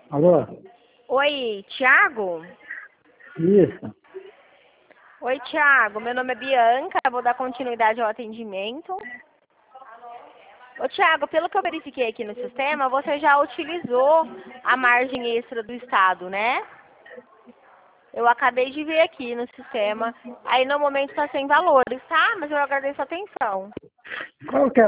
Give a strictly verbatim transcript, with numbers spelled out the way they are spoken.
Alô? Oi, Thiago? Isso. Oi, Thiago. Meu nome é Bianca. Vou dar continuidade ao atendimento. Ô, Thiago, pelo que eu verifiquei aqui no sistema, você já utilizou a margem extra do Estado, né? Eu acabei de ver aqui no sistema. Aí, no momento, está sem valores, tá? Mas eu agradeço a atenção. Qual que é